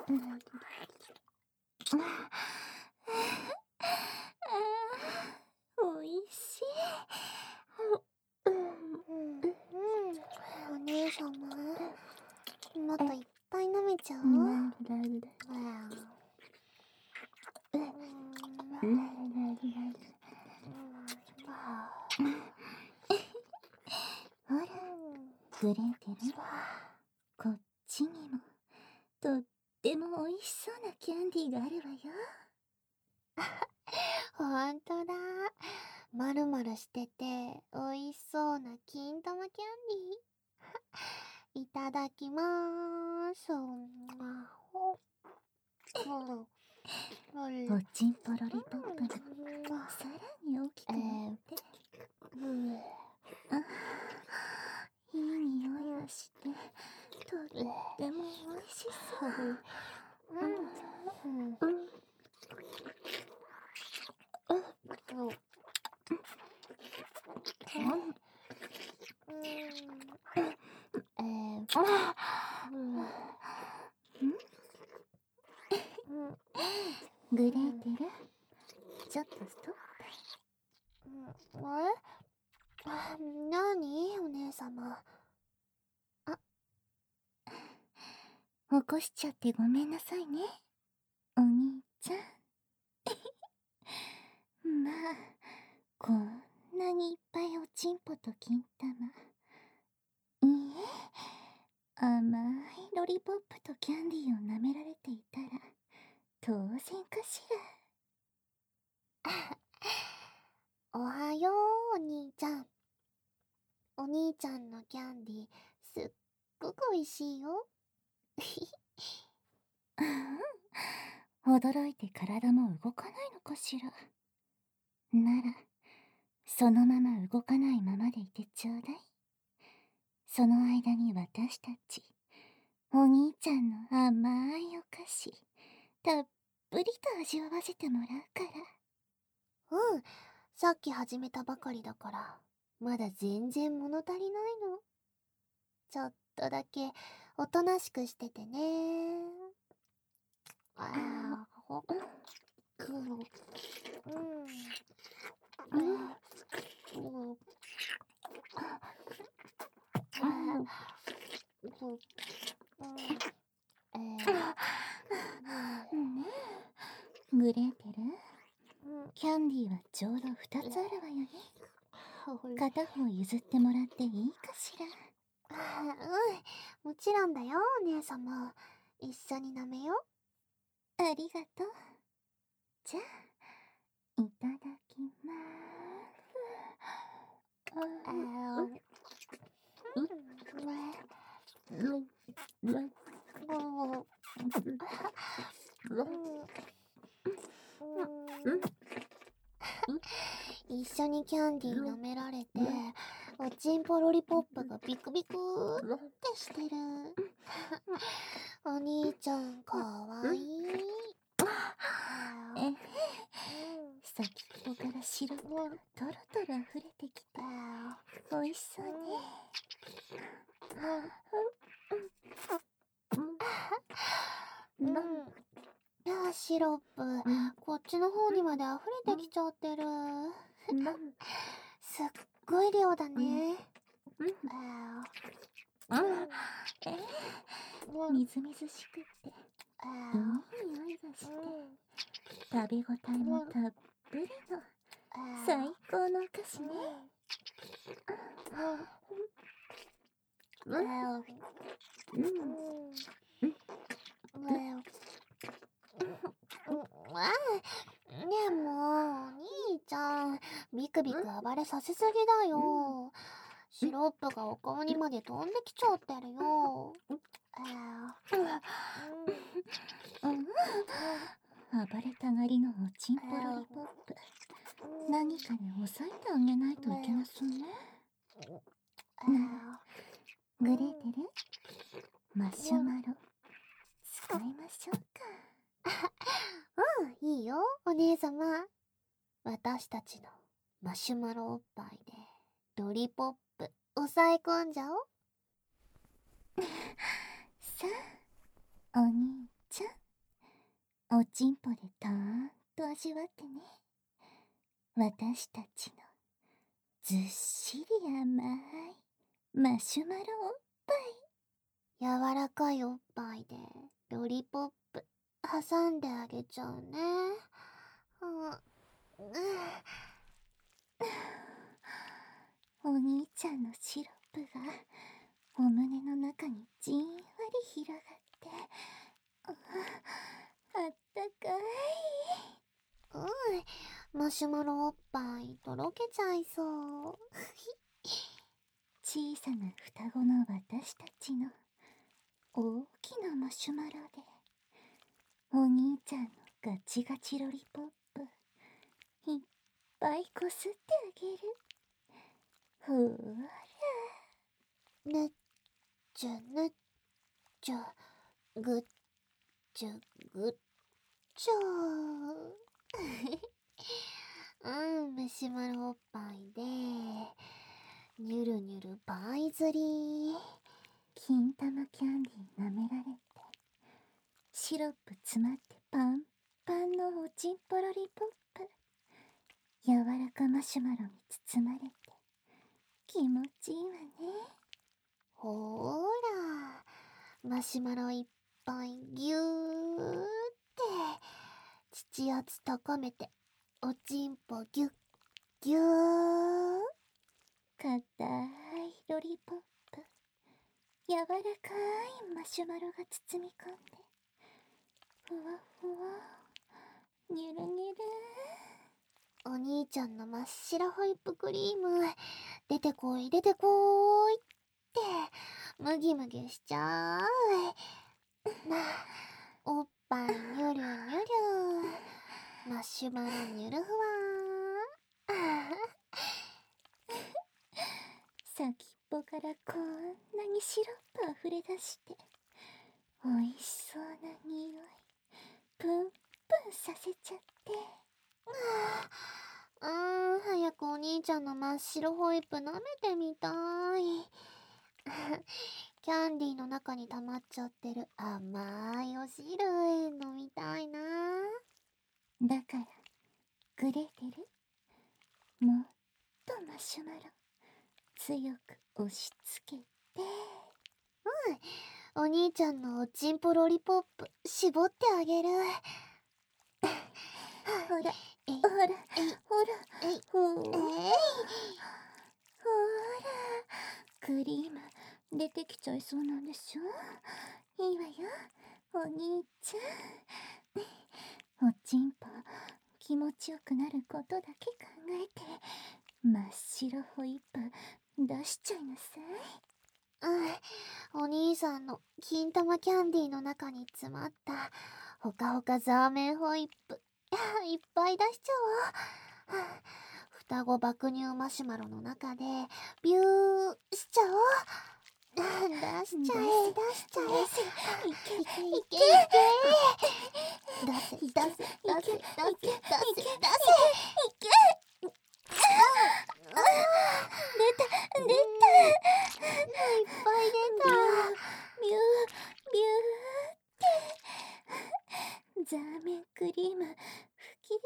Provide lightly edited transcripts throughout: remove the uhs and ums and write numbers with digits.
おいしい。 お姉様、もっといっぱい飲めちゃおう。 ほら、グレーテル、こっちにもとってもおいしそうなキャンディーがあるわよ。 ほんとだ。まるまるしてておいしそうな金玉キャンディー。いただきまーす。 おちんぽろりポップがさらに大きくなって、いい匂いがしてとってもおいしそう。グレーテル、ちょっとストップ。 なにお姉様。 起こしちゃってごめんなさいね、お兄ちゃん。まあ、こんなにいっぱいおちんぽと金玉。いいえ、甘いロリポップとキャンディーを舐められていたら当然かしおはよう、お兄ちゃん。お兄ちゃんのキャンディー、すっごくおいしいよ。 ら。驚いて体も動かないのかしら。なら、そのまま動かないままでいてちょうだい。その間に私たち、お兄ちゃんの甘いお菓子、たっぷりと味わわせてもらうから。 さっき始めたばかりだから、まだ全然物足りないの。ちょっとだけおとなしくしててね。 グレーテル、キャンディーはちょうど2つあるわよね。片方譲ってもらっていいかしら。 もちろんだよ、お姉様。一緒に舐めよ。 ありがとう。じゃあ、いただきまーす。 一緒にキャンディー舐められて、おちんぽロリポップがビクビクーってしてる。お兄ちゃんかわいい。 先っぽから白がトロトロ溢れてきておいしそうね。 シロップ、こっちの方にまで溢れてきちゃってる。すっごい量だね。 みずみずしくっていい匂いがして、食べ応えもたっぷりの最高のお菓子ね。 ねえもう、お兄ちゃん、ビクビク暴れさせすぎだよ。シロップがお顔にまで飛んできちゃってるよ。 暴れたがりのおちんぽロリポップ、何かで抑えてあげないといけませんね。グレーテル、マシュマロ使いましょうか。 いいよ、お姉様。私たちのマシュマロおっぱいでロリポップ抑え込んじゃおう。 さあ、お兄ちゃん。 おちんぽでたーんと味わってね。私たちのずっしり甘いマシュマロおっぱい。 柔らかいおっぱいでロリポップ挟んであげちゃうね。 お兄ちゃんのシロップがお胸の中にじんわり広がって、あったかマシュマロおっぱいとろけちゃいそう。 小さな双子の私たちの大きなマシュマロで、お兄ちゃんのガチガチロリポップいっぱいこすってあげる。ほーら、 ぬっちゅぬっちゅ、ぐっちゅぐっちゅ。マシュマロおっぱいでニュルニュルバイズリー。 金玉キャンディー舐められて、シロップ詰まってパンパンのおちんぽロリポップ、柔らかマシュマロに包まれて気持ちいいわね。 ほーら、マシュマロいっぱいぎゅーって乳圧高めておちんぽぎゅっぎゅー。 かたいロリポップ、柔らかいマシュマロが包み込んで、ふわふわ、にゅるにゅる。 お兄ちゃんの真っ白ホイップクリーム出てこい出てこーいってムギムギしちゃう。おっぱいニュルニュル、マシュマロニュルふわ先っぽからこんなにシロップあふれ出して、おいしそうな匂いプンプンさせちゃって。 早くお兄ちゃんの真っ白ホイップ舐めてみたい。キャンディーの中に溜まっちゃってる甘いお汁飲みたいな。 だからグレーテル、もっとマシュマロ強く押し付けて。 お兄ちゃんのおちんぽロリポップ絞ってあげる。 ほらえいほらえいほらえいほらえい。 ほら、クリーム出てきちゃいそうなんでしょ。いいわよお兄ちゃん。おちんぽ気持ちよくなることだけ考えて真っ白ホイップ出しちゃいなさい。 お兄さんの金玉キャンディーの中に詰まったほかほかザーメンホイップいっぱい出しちゃおう。双子爆乳マシュマロの中でビューしちゃおう。出しちゃえ出しちゃえ。いけいけいけいけ。出せ出せ出せ出せ出せ出せ。 出たいっぱい出た。 ビュービューってザーメンクリーム吹き出て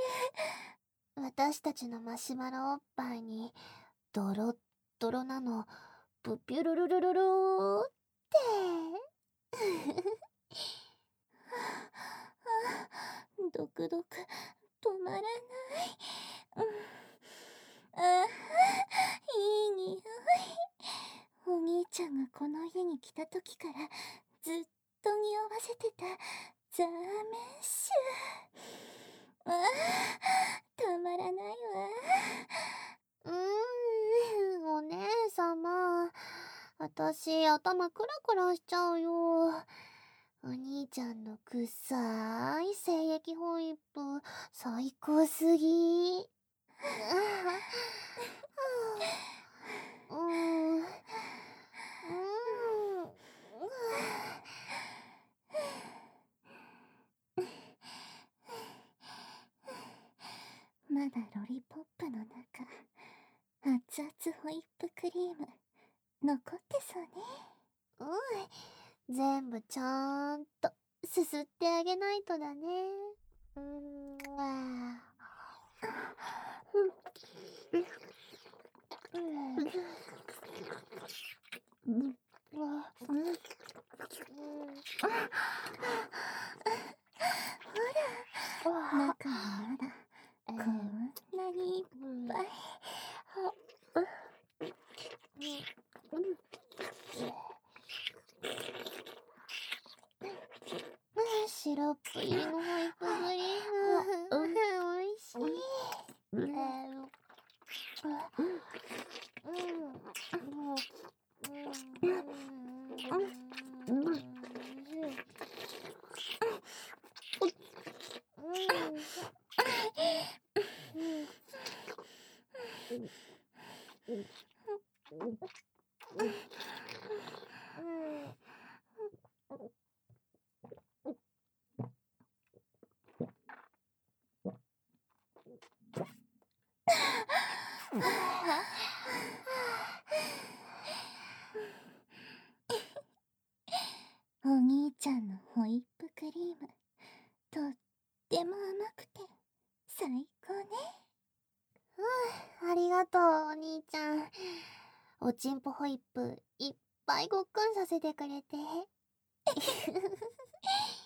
私たちのマシュマロおっぱいにドロッドロなのプピュルルルルルーってる。ドクドク止まらない。いい匂い。お兄ちゃんがこの家に来た時からずっと匂わせてたザーメン酒。たまらないわ。 お姉様、私頭クラクラしちゃうよ。お兄ちゃんのくっさい精液ホイップ最高すぎ。うーんまだロリポップの中、熱々ホイップクリーム残ってそうね。 全部ちゃんとすすってあげないとだね。 中にまだこんなにいっぱい。 シロップ入りのホイップクリーム。おいしい。 お兄ちゃんのホイップクリーム、とっても甘くて最高ね。 ありがとう、お兄ちゃん。おちんぽホイップいっぱいごっくんさせてくれて。